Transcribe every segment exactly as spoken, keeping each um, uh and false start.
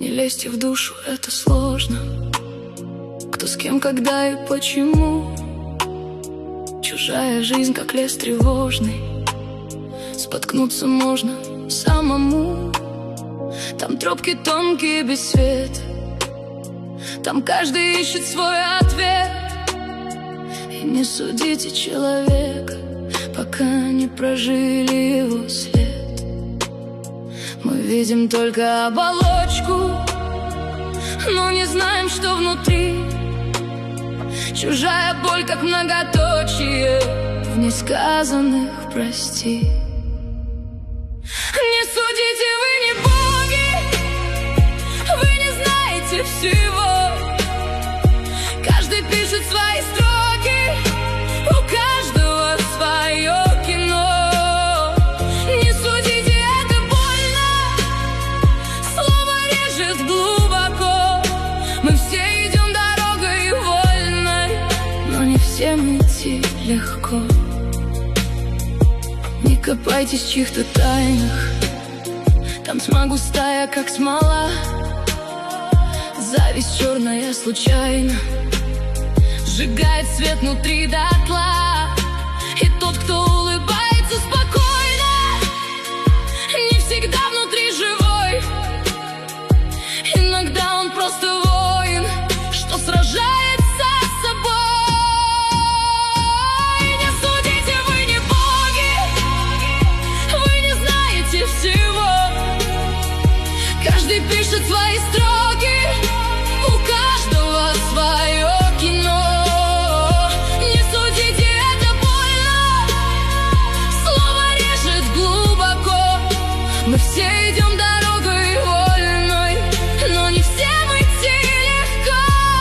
Не лезьте в душу, это сложно. Кто с кем, когда и почему. Чужая жизнь, как лес тревожный. Споткнуться можно самому. Там тропки тонкие без света. Там каждый ищет свой ответ. И не судите человека, пока не прожили его след. Мы видим только оболочку, но не знаем, что внутри. Чужая боль, как многоточие в несказанных «прости». Не судите, вы не боги, вы не знаете всего. Каждый пишет свои строки, у каждого свое кино. Не судите, это больно, слово режет глубоко. Мы все идем дорогой вольной, но не всем идти легко. Не копайтесь в чьих-то тайнах, там тьма густая, как смола. Зависть черная случайно сжигает свет внутри дотла. И тот, кто улыбается спокойно, не всегда внутри живой. Иногда он просто воин, что сражается с собой. Не судите, вы не боги, вы не знаете всего. Каждый пишет свои строки, у каждого свое кино. Не судите, это больно, слово режет глубоко. Мы все идем дорогой вольной, но не всем идти легко.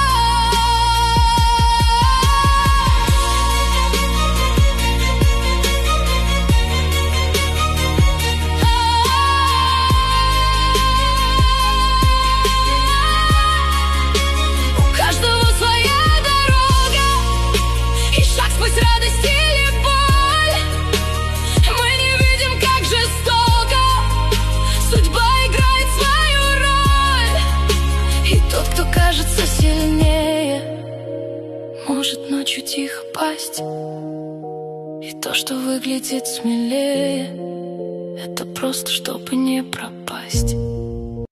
У каждого своя дорога, и шаг сквозь радость или боль. Мы не видим, как жестоко судьба играет свою роль. И тот, кто кажется сильнее, может ночью тихо пасть. И то, что выглядит смелее, это просто чтобы не пропасть.